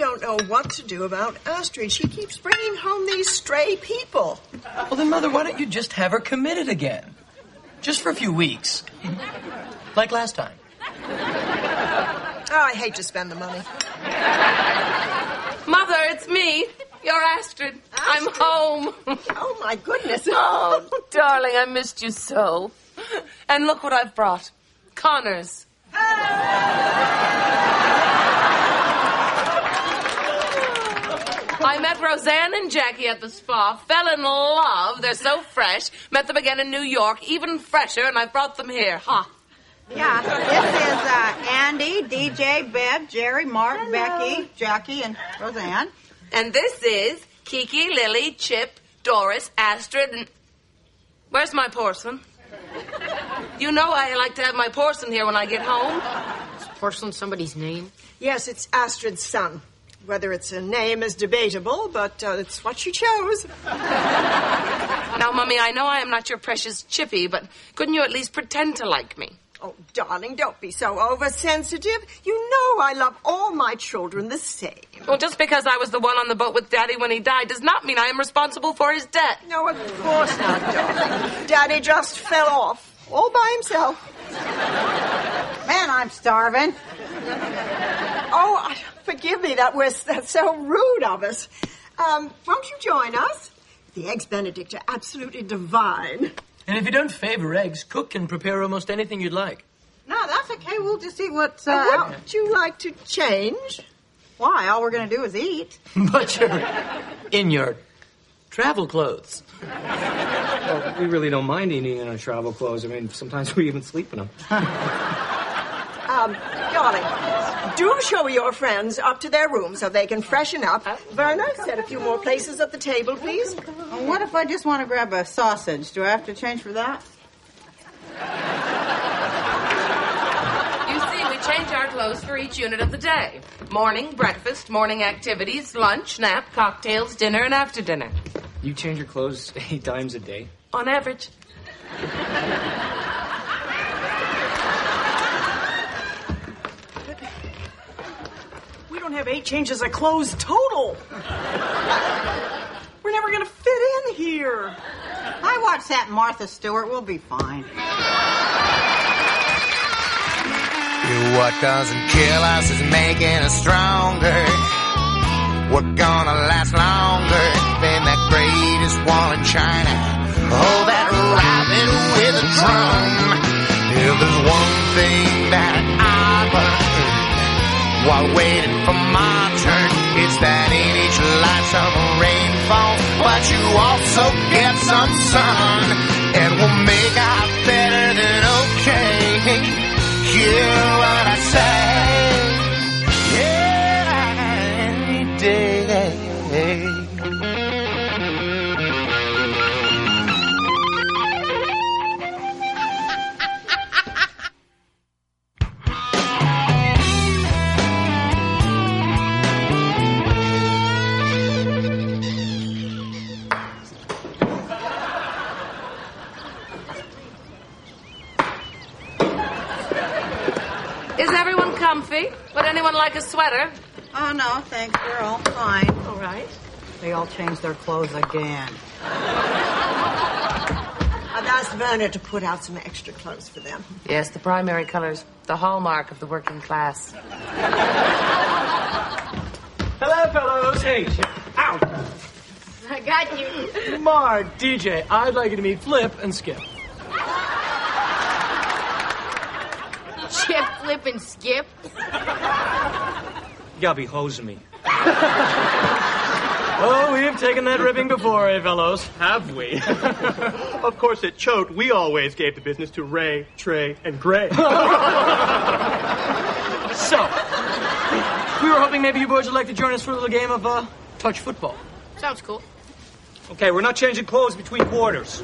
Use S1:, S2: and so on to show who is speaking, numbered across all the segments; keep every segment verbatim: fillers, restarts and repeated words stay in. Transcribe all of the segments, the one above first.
S1: don't know what to do about Astrid. She keeps bringing home these stray people.
S2: Well, then, Mother, why don't you just have her committed again? Just for a few weeks. Like last time.
S1: Oh, I hate to spend the money.
S3: Mother, it's me. You're Astrid. Astrid. I'm home.
S1: Oh, my goodness.
S3: Oh, darling, I missed you so. And look what I've brought. Connors. I met Roseanne and Jackie at the spa, fell in love. They're so fresh. Met them again in New York, even fresher, and I brought them here. Ha. Huh.
S4: Yeah, this is uh, Andy, D J, Bev, Jerry, Mark, Hello. Becky, Jackie, and Roseanne.
S3: And this is Kiki, Lily, Chip, Doris, Astrid, and... Where's my porcelain? You know I like to have my porcelain here when I get home.
S5: Is porcelain somebody's name?
S1: Yes, it's Astrid's son. Whether it's a name is debatable, but uh, it's what she chose.
S3: Now, Mummy, I know I am not your precious Chippy, but couldn't you at least pretend to like me?
S1: Oh, darling, don't be so oversensitive. You know I love all my children the same.
S3: Well, just because I was the one on the boat with Daddy when he died does not mean I am responsible for his death.
S1: No, of course not, darling. Daddy just fell off, all by himself.
S4: Man, I'm starving.
S1: Oh, forgive me, that was that's so rude of us. Um, won't you join us? The Eggs Benedict are absolutely divine.
S2: And if you don't favor eggs, Cook can prepare almost anything you'd like.
S4: No, that's okay. We'll just eat what's uh,
S1: uh,
S4: out.
S1: Would you like to change?
S4: Why? All we're going to do is eat.
S2: But you're in your travel clothes.
S6: Well, we really don't mind eating in our travel clothes. I mean, sometimes we even sleep in them.
S1: um, darling, do show your friends up to their room so they can freshen up. Verna, set a few more places at the table, please.
S4: Well, what if I just want to grab a sausage? Do I have to change for that?
S3: You see, we change our clothes for each unit of the day. Morning, breakfast, morning activities, lunch, nap, cocktails, dinner, and after dinner.
S6: You change your clothes eight times a day?
S3: On average.
S1: We don't have eight changes of clothes total. We're never going to fit in here.
S4: I watched that Martha Stewart. We'll be fine.
S7: What doesn't kill us is making us stronger. We're gonna last longer than that greatest wall in China. Oh, that rabbit with a drum. If there's one thing that I've learned while waiting for my turn, it's that in each lifetime a rainfall, but you also get some sun, and we'll make out better than okay. Hear what I say, yeah, any day.
S3: Is everyone comfy? Would anyone like a sweater?
S4: Oh, no, thanks. We're all fine.
S3: All right.
S4: They all changed their clothes again.
S1: I've asked Verna to put out some extra clothes for them.
S3: Yes, the primary colors, the hallmark of the working class.
S2: Hello, fellows. Hey, Chip. Ow.
S5: I got you.
S2: Mar, D J, I'd like you to meet Flip and Skip.
S5: Chip, Flip, and Skip.
S6: You gotta be hosing me.
S2: Oh, we've taken that ribbing before, eh, fellows?
S8: Have we? Of course, at Choate, we always gave the business to Ray, Trey, and Gray.
S2: So, we were hoping maybe you boys would like to join us for a little game of uh, touch football.
S5: Sounds cool.
S6: Okay, we're not changing clothes between quarters.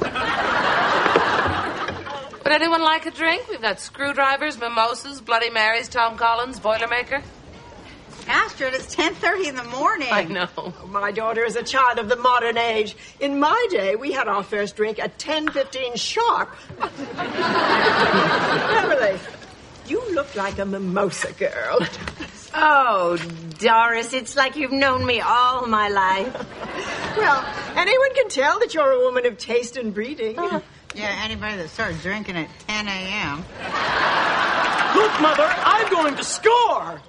S3: Would anyone like a drink? We've got screwdrivers, mimosas, Bloody Marys, Tom Collins, Boilermaker.
S4: Astrid, it's ten thirty in the morning.
S3: I know.
S1: My daughter is a child of the modern age. In my day, we had our first drink at ten fifteen sharp. Beverly, you look like a mimosa girl. Oh, Doris, it's like you've known me all my life. Well, anyone can tell that you're a woman of taste and breeding.
S4: Uh, yeah, anybody that starts drinking at ten a.m.
S8: Look, Mother, I'm going to score!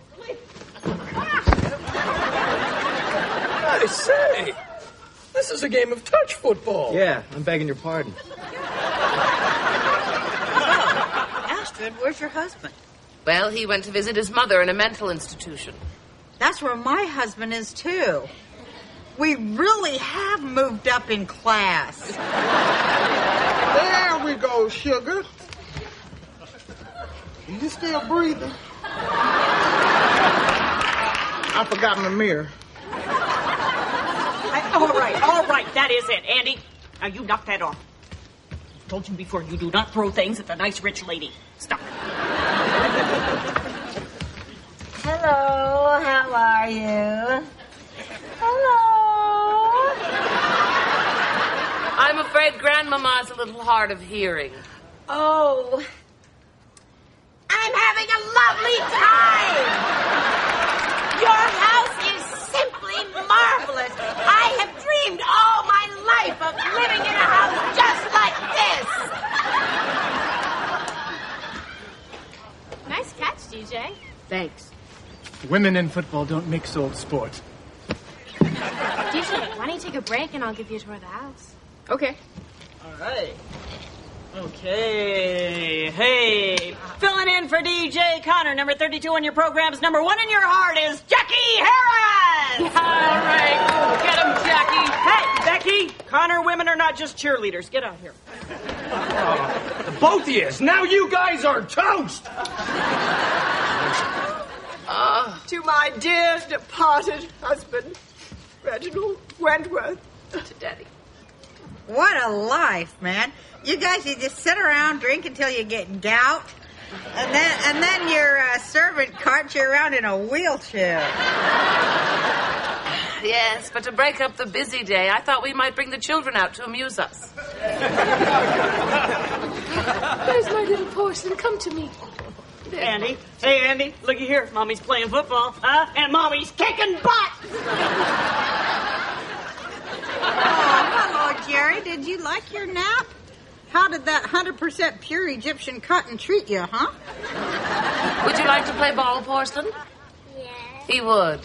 S2: I say, this is a game of touch football.
S6: Yeah, I'm begging your pardon.
S4: Astrid, where's your husband?
S3: Well, he went to visit his mother in a mental institution.
S4: That's where my husband is, too. We really have moved up in class.
S9: There we go, sugar. You still breathing? I forgot my mirror.
S10: I, all right, all right, that is it, Andy. Now you knock that off. I told you before, you do not throw things at the nice rich lady. Stop.
S1: Hello, how are you? Hello.
S3: I'm afraid Grandmama's a little hard of hearing.
S1: Oh, I'm having a lovely time. Your house is simply marvelous. I have dreamed all my life of living in a house just like this.
S5: Nice catch, D J.
S11: Thanks.
S8: Women in football don't mix old sport.
S5: D J, why don't you take a break and I'll give you a tour of the house?
S11: Okay.
S10: All right. Okay. Hey, filling in for D J Connor, number thirty-two on your program's number one in your heart is Jackie Harris. All right. Get him, Jackie. Hey, Becky, Connor, women are not just cheerleaders. Get out here.
S2: Uh, the both of you. Now you guys are toast.
S1: Uh, to my dear departed husband, Reginald Wentworth.
S3: To Daddy.
S4: What a life, man. You guys, you just sit around, drink until you get gout, and then and then your uh, servant carts you around in a wheelchair.
S3: Yes, but to break up the busy day, I thought we might bring the children out to amuse us.
S5: Where's my little porcelain? Come to me.
S10: Andy. Hey, Andy, looky here. Mommy's playing football, huh? And Mommy's kicking butt.
S4: Oh, hello, Jerry. Did you like your nap? How did that one hundred percent pure Egyptian cotton treat you, huh?
S3: Would you like to play ball, Porcelain?
S5: Yeah.
S3: He would.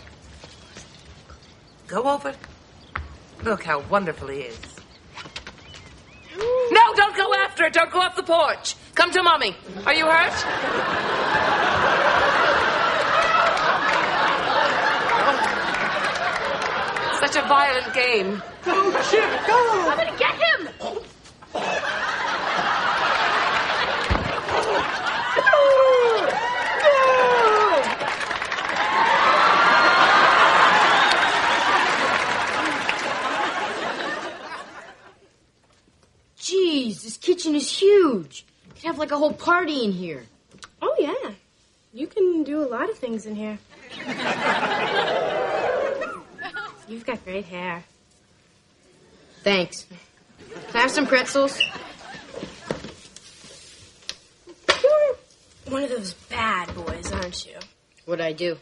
S3: Go over. Look how wonderful he is. No, don't go after it. Don't go off the porch. Come to Mommy. Are you hurt? Such a violent game.
S9: Go, Chip, go!
S5: I'm gonna get him!
S11: Jeez, this kitchen is huge. You could have like a whole party in here.
S5: Oh, yeah. You can do a lot of things in here. You've got great hair.
S11: Thanks. Can I have some pretzels?
S5: You're one of those bad boys, aren't you?
S11: What'd I do?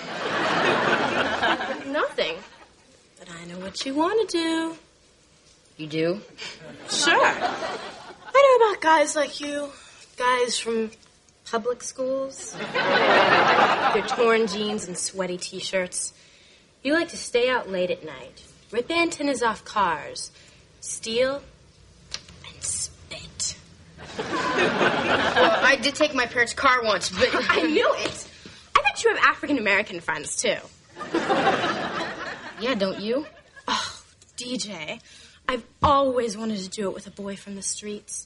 S5: Nothing. But I know what you want to do.
S11: You do?
S5: Sure. I know about guys like you. Guys from public schools. Their torn jeans and sweaty T-shirts. You like to stay out late at night. Rip antennas off cars. Steal and spit.
S11: Well, I did take my parents' car once, but...
S5: I knew it. I bet you have African-American friends, too.
S11: Yeah, don't you?
S5: Oh, D J, I've always wanted to do it with a boy from the streets.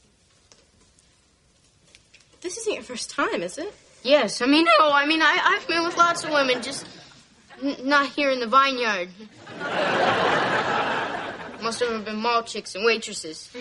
S5: This isn't your first time, is it?
S11: Yes, I mean, no, I mean, I, I've been with lots of women, just n- not here in the vineyard. Most of them have been mall chicks and waitresses.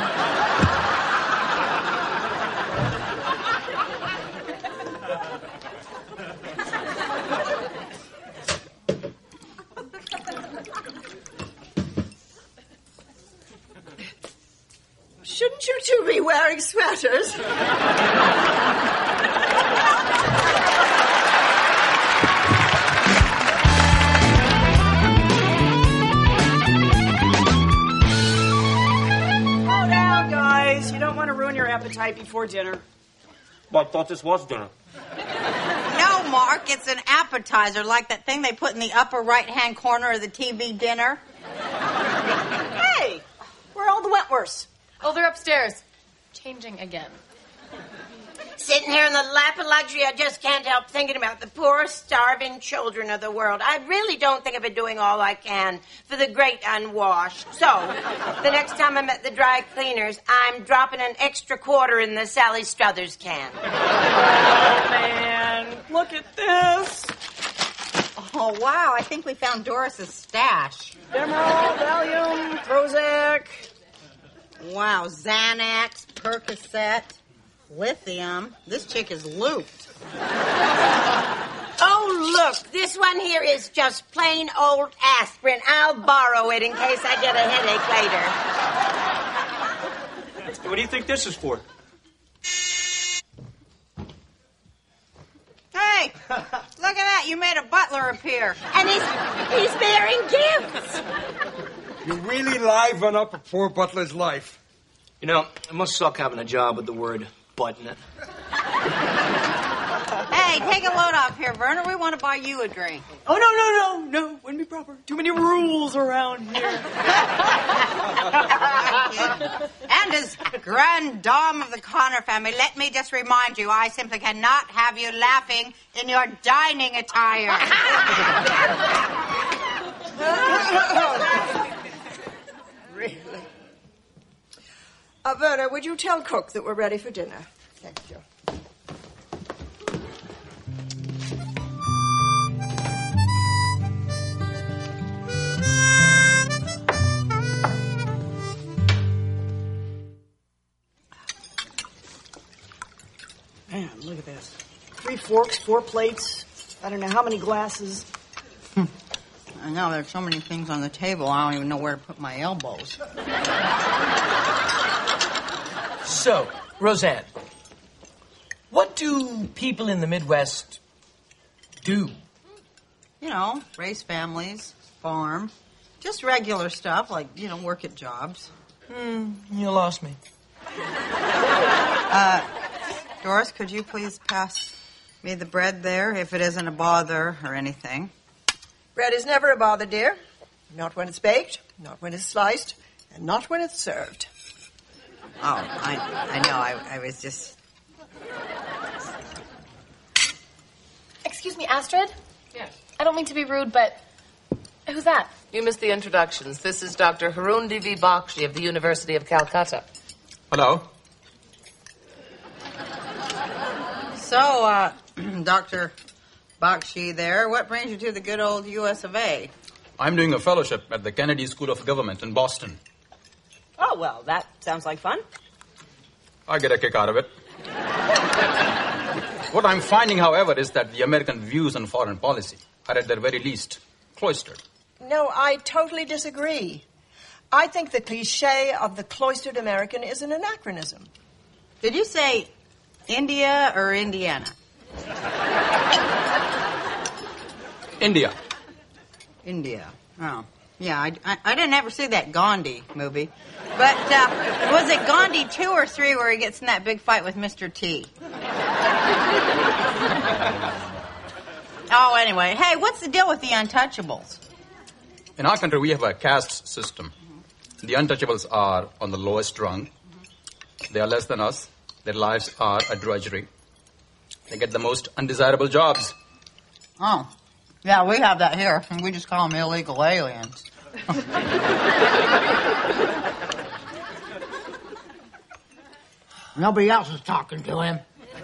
S1: Shouldn't you two be wearing sweaters?
S10: ruin your appetite before dinner.
S6: Well, I thought this was dinner.
S4: No, Mark, it's an appetizer, like that thing they put in the upper right-hand corner of the T V dinner.
S10: Hey, where are all the Wentworths?
S5: Oh, they're upstairs. Changing again.
S1: Sitting here in the lap of luxury, I just can't help thinking about the poor, starving children of the world. I really don't think I've been doing all I can for the great unwashed. So, the next time I'm at the dry cleaners, I'm dropping an extra quarter in the Sally Struthers can.
S10: Oh, man, look at this.
S4: Oh, wow, I think we found Doris's stash.
S10: Demerol, Valium, Prozac.
S4: Wow, Xanax, Percocet, lithium. This chick is looped.
S1: Oh, look, this one here is just plain old aspirin. I'll borrow it in case I get a headache later.
S6: What do you think this is for?
S4: Hey, look at that. You made a butler appear.
S1: And he's, he's bearing gifts.
S12: You really liven up a poor butler's life.
S2: You know, it must suck having a job with the word butt in it.
S4: Hey, take a load off here, Werner. We want to buy you a drink.
S10: Oh, no, no, no, no. Wouldn't be proper. Too many rules around here.
S4: And as grand dame of the Connor family, let me just remind you, I simply cannot have you laughing in your dining attire.
S13: Really? Uh, Werner, would you tell Cook that we're ready for dinner? Thank you.
S10: Man, look at this. Three forks, four plates. I don't know how many glasses.
S4: I know, there's so many things on the table, I don't even know where to put my elbows.
S2: So, Roseanne, what do people in the Midwest do?
S4: You know, raise families, farm, just regular stuff, like, you know, work at jobs.
S2: Hmm, you lost me.
S4: Uh, Doris, could you please pass me the bread there, if it isn't a bother or anything?
S13: Bread is never a bother, dear. Not when it's baked, not when it's sliced, and not when it's served.
S4: Oh, I, I know. I, I was just...
S5: Excuse me, Astrid?
S3: Yes.
S5: I don't mean to be rude, but who's that?
S3: You missed the introductions. This is Doctor Haroon Devi Bakshi of the University of Calcutta.
S12: Hello.
S4: So, uh, Doctor Bakshi there, what brings you to the good old U S of A?
S12: I'm doing a fellowship at the Kennedy School of Government in Boston.
S10: Oh, well, that sounds like fun.
S12: I get a kick out of it. What I'm finding, however, is that the American views on foreign policy are at their very least cloistered.
S13: No, I totally disagree. I think the cliche of the cloistered American is an anachronism.
S4: Did you say India or Indiana?
S12: India.
S4: India. Oh, yeah. I, I, I didn't ever see that Gandhi movie. But uh, was it Gandhi two or three where he gets in that big fight with Mister T? Oh, anyway. Hey, what's the deal with the untouchables?
S12: In our country, we have a caste system. The untouchables are on the lowest rung. They are less than us. Their lives are a drudgery. They get the most undesirable jobs.
S4: Oh, yeah, we have that here, and we just call them illegal aliens.
S9: Nobody else is talking to him.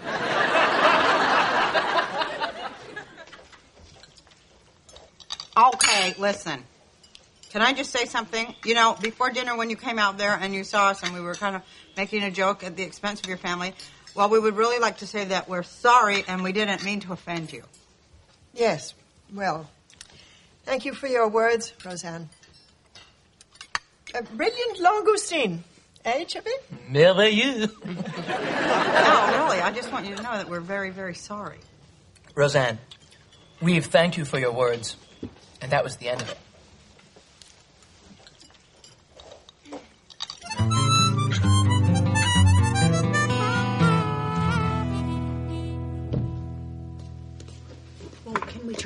S4: Okay, listen. Can I just say something? You know, before dinner when you came out there and you saw us and we were kind of making a joke at the expense of your family, well, we would really like to say that we're sorry and we didn't mean to offend you.
S13: Yes, well, thank you for your words, Roseanne. A brilliant langoustine, eh, Chippy?
S2: Merveilleux.
S4: No, really, I just want you to know that we're very, very sorry.
S2: Roseanne, we've thanked you for your words, and that was the end of it.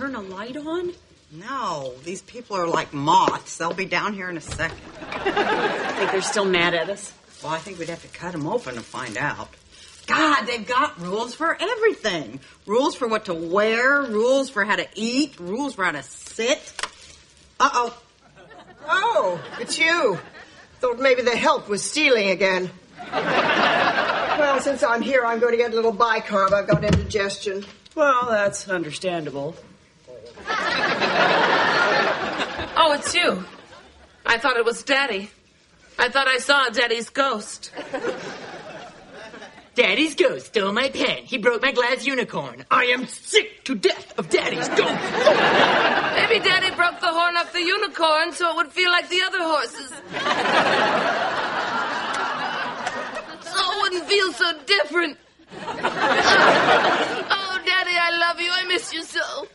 S10: turn a light on?
S4: No, these people are like moths. They'll be down here in a second.
S10: I think they're still mad at us.
S4: Well, I think we'd have to cut them open to find out. God, they've got rules for everything. Rules for what to wear, rules for how to eat, rules for how to sit. Uh-oh.
S13: Oh, it's you. Thought maybe the help was stealing again. Well, since I'm here, I'm going to get a little bicarb. I've got indigestion.
S10: Well, that's understandable.
S3: Oh, it's you. I thought it was Daddy. I thought I saw Daddy's ghost.
S2: Daddy's ghost stole my pen. He broke my glass unicorn. I am sick to death of Daddy's ghost.
S3: Maybe Daddy broke the horn off the unicorn so it would feel like the other horses. So it wouldn't feel so different. Oh, Daddy, I love you. I miss you so.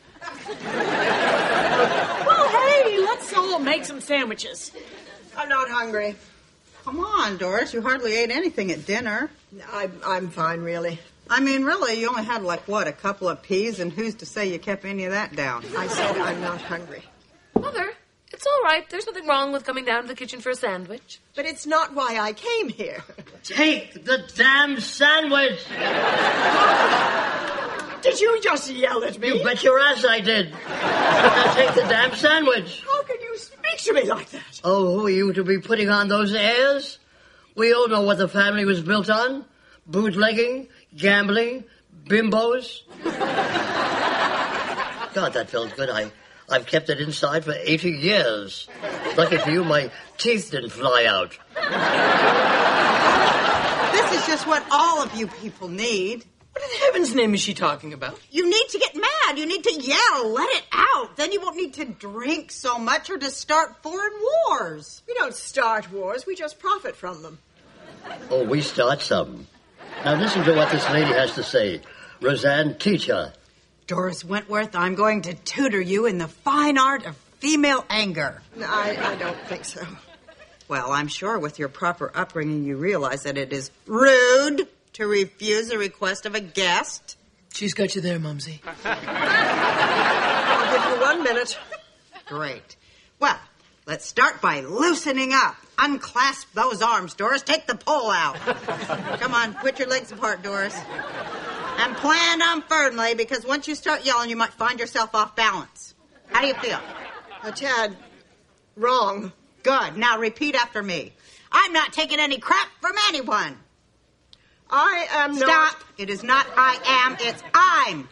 S10: Well, hey, let's all make some sandwiches.
S13: I'm not hungry.
S4: Come on, Doris. You hardly ate anything at dinner.
S13: I'm, I'm fine, really.
S4: I mean, really, you only had, like, what, a couple of peas? And who's to say you kept any of that down?
S13: I said I'm not hungry.
S3: Mother, it's all right. There's nothing wrong with coming down to the kitchen for a sandwich.
S13: But it's not why I came here.
S2: Take the damn sandwich.
S13: Did you just yell at me?
S2: You bet your ass I did. Take the damn sandwich.
S13: How can you speak to me like that?
S2: Oh, who are you to be putting on those airs? We all know what the family was built on. Bootlegging, gambling, bimbos. God, that felt good. I, I've kept it inside for eighty years. Lucky for you, my teeth didn't fly out.
S4: This is just what all of you people need.
S2: What in heaven's name is she talking about?
S4: You need to get mad. You need to yell. Let it out. Then you won't need to drink so much or to start foreign wars.
S13: We don't start wars. We just profit from them.
S2: Oh, we start some. Now listen to what this lady has to say. Roseanne, teach her.
S4: Doris Wentworth, I'm going to tutor you in the fine art of female anger.
S13: I, I don't think so.
S4: Well, I'm sure with your proper upbringing you realize that it is rude to refuse a request of a guest.
S2: She's got you there, Mumsy.
S13: I'll give you one minute.
S4: Great. Well, let's start by loosening up. Unclasp those arms, Doris. Take the pole out. Come on, put your legs apart, Doris. And plan them firmly, because once you start yelling, you might find yourself off balance. How do you feel?
S13: A tad wrong.
S4: Good. Now repeat after me. I'm not taking any crap from anyone.
S13: I am
S4: Stop.
S13: not...
S4: Stop. It is not I am, it's I'm.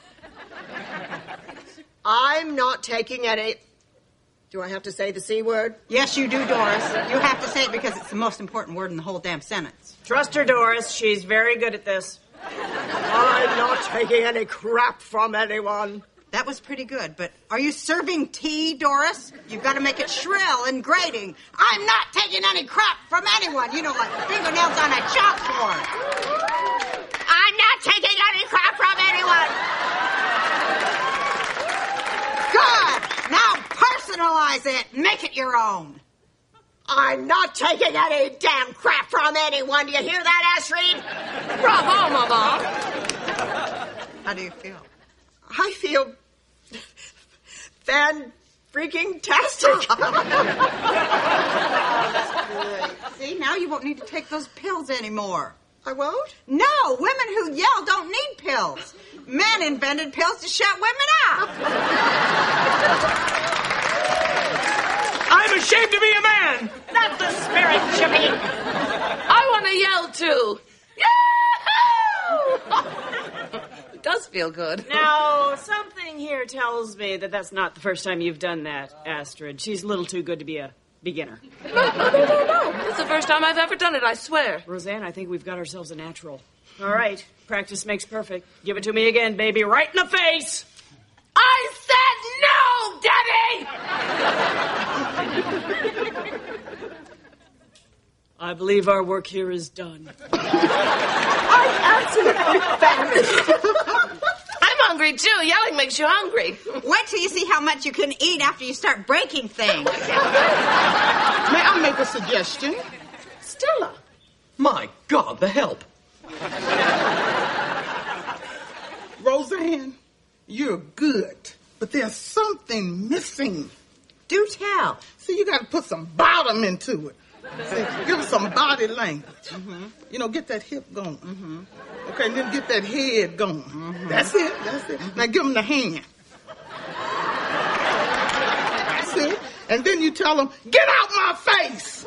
S13: I'm not taking any... Do I have to say the C word?
S4: Yes, you do, Doris. You have to say it because it's the most important word in the whole damn sentence.
S10: Trust her, Doris. She's very good at this.
S13: I'm not taking any crap from anyone.
S4: That was pretty good, but are you serving tea, Doris? You've got to make it shrill and grating. I'm not taking any crap from anyone. You know, like fingernails on a chalkboard. I'm not taking any crap from anyone. Good. Now personalize it. Make it your own.
S13: I'm not taking any damn crap from anyone. Do you hear that, Astrid?
S3: Bravo, Mama.
S4: How do you feel?
S13: I feel fan-freaking-tastic.
S4: See, now you won't need to take those pills anymore.
S13: I won't?
S4: No, women who yell don't need pills. Men invented pills to shut women up.
S9: I'm ashamed to be a man.
S10: That's the spirit, Chippy.
S3: I want to yell, too. Yahoo! It does feel good.
S10: Now, something here tells me that that's not the first time you've done that, Astrid. She's a little too good to be a beginner.
S3: No, no, no, no, no. It's the first time I've ever done it, I swear.
S10: Roseanne, I think we've got ourselves a natural. All right, practice makes perfect. Give it to me again, baby, right in the face.
S3: I said no, Daddy!
S10: I believe our work here is done.
S13: I'm absolutely famished.
S3: I'm hungry, too. Yelling makes you hungry.
S4: Wait till you see how much you can eat after you start breaking things.
S9: May I make a suggestion?
S3: Stella.
S2: My God, the help.
S9: Roseanne, you're good.
S14: but there's something missing.
S4: Do tell.
S14: See, you got to put some bottom into it. See, give us some body language. Mm-hmm. You know, get that hip going. Mm-hmm. Okay, and then get that head going. Mm-hmm. That's it. That's it. Mm-hmm. Now give them the hand. That's it. And then you tell them, get out my face.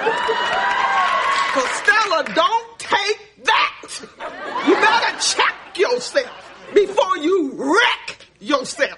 S14: Costello, don't take that. You better check yourself before you wreck yourself.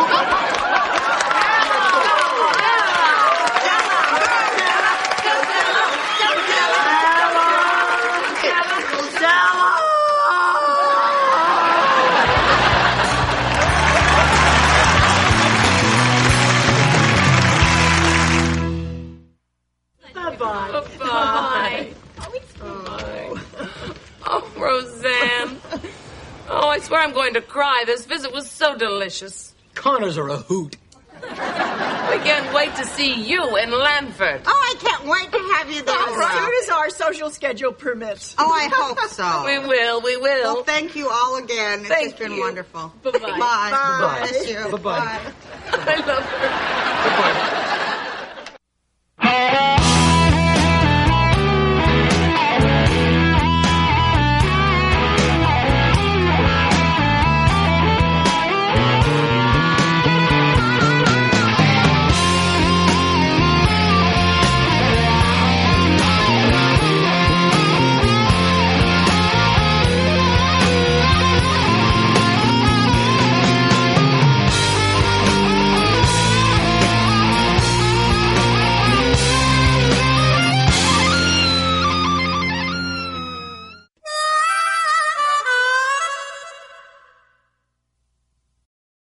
S3: Bye-bye. Bye-bye. Oh. Oh, Roseanne. Oh, I swear I'm going to cry. This visit was so delicious.
S6: Connors are a hoot.
S3: We can't wait to see you in Lanford.
S4: Oh, I can't wait to have you there.
S13: As soon as our social schedule permits.
S4: Oh, I hope so.
S3: We will, we will.
S4: Well, thank you all again. It's
S3: Thank
S4: just been
S3: you.
S4: wonderful.
S3: Bye-bye.
S4: Bye.
S14: Bye.
S4: Bless you.
S6: Bye-bye.
S3: I love her.
S6: Bye-bye.